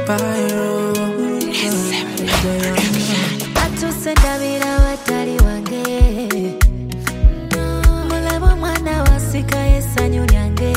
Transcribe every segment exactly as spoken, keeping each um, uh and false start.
Pyro Atuse ndabira watali wange Mulabo mwana wasika yesanyu nyange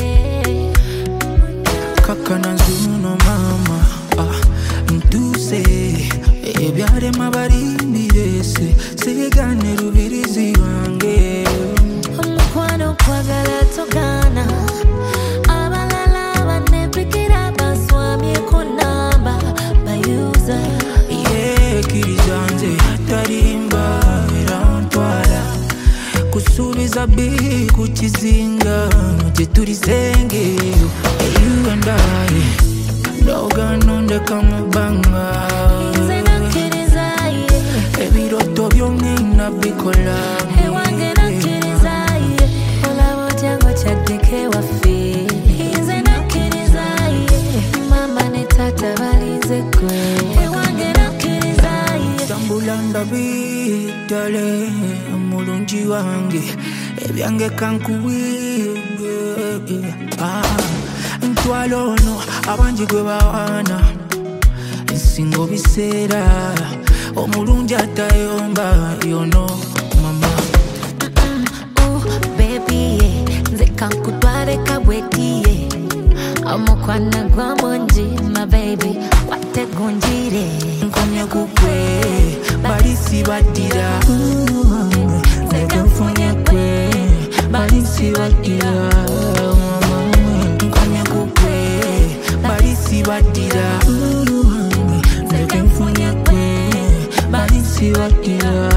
Kaka na zuno mama ah, Ntuse Ebyare mabarindi yese Sigane rubirizi wange Omukwano kwagala togana Abalala banepikira baswamye kunamba bayuza Yeah, kirizanze tarimba Erantwala Kusubiza bi kuchizinga Jeturizenge You and I Doga nonde kamubanga Nzena kirizaye Ebiroto byonge nabikola Ewange na kirizaye Olabo jango chadeke wafi Nzena kirizaye Mama ne tata balize kwe Ewange na kirizaye Tambulanda bitale Mulungi wange Ebyange kankuwige Ah Ntwalono abanji gwe bawana Singo bisera Omulungi atayomba yono mama mm -mm, oh baby yeah. Nze kankutware kabweti yeah. Omukwana gwa munji my baby Wate gunjire Nkomya kukwe Balisi badira Nze kanfunye kwe Balisi badira Nkomya kukwe Balisi badira Nze kanfunye kwe Balisi badira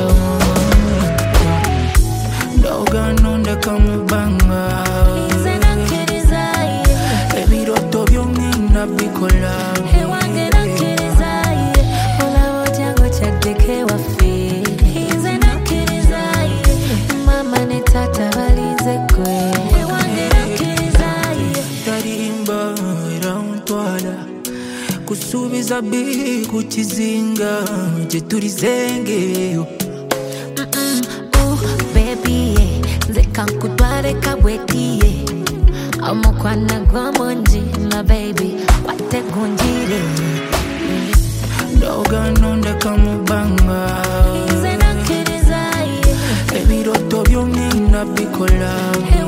Doga nonde kamubanga Nze nakirizaye Ebiroto byonge nabikola Ewange nakirizaye Olabo jango chadeke wafi Nze nakirizaye Mama ne tata balize kwe Ewange nakirizaye Tarimba erantwala Kusubiza bi kuchizinga Jeturizenge Mm -mm, oh baby yeah. Nze kankutware kabweti yeah. Omukwana gwa munji my baby Wate gunjire Doga nonde kamubanga Nze nakirizaye Ebiroto byonge nabikola